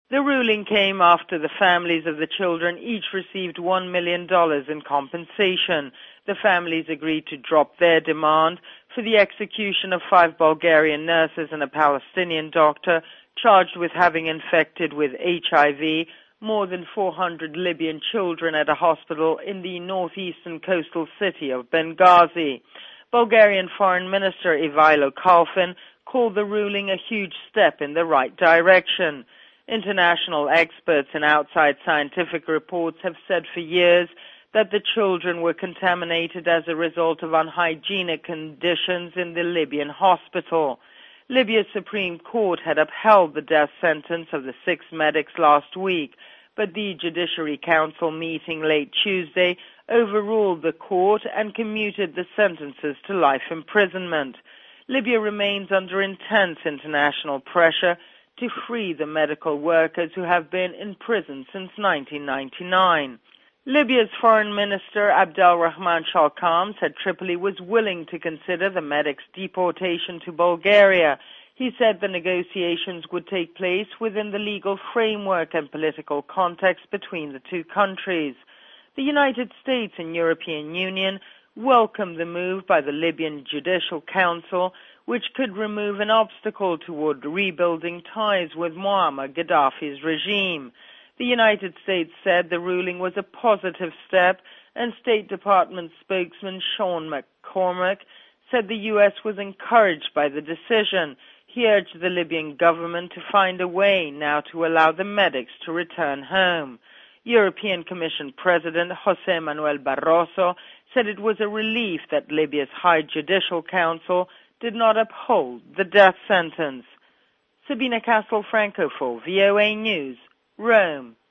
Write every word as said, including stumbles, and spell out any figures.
The ruling came after the families of the children each received one million dollars in compensation. The families agreed to drop their demand for the execution of five Bulgarian nurses and a Palestinian doctor charged with having infected with H I V more than four hundred Libyan children at a hospital in the northeastern coastal city of Benghazi. Bulgarian Foreign Minister Ivailo Kalfin called the ruling a huge step in the right direction. International experts and outside scientific reports have said for years that the children were contaminated as a result of unhygienic conditions in the Libyan hospital. Libya's Supreme Court had upheld the death sentence of the six medics last week, but the Judiciary Council meeting late Tuesday overruled the court and commuted the sentences to life imprisonment. Libya remains under intense international pressure to free the medical workers who have been in prison since nineteen ninety-nine. Libya's Foreign Minister Abdelrahman Shalkam said Tripoli was willing to consider the medics' deportation to Bulgaria. He said the negotiations would take place within the legal framework and political context between the two countries. The United States and European Union welcomed the move by the Libyan Judicial Council, which could remove an obstacle toward rebuilding ties with Muammar Gaddafi's regime. The United States said the ruling was a positive step, and State Department spokesman Sean McCormack said the U S was encouraged by the decision. He urged the Libyan government to find a way now to allow the medics to return home. European Commission President José Manuel Barroso said it was a relief that Libya's High Judicial Council did not uphold the death sentence. Sabina Castle-Franco for V O A News, Rome.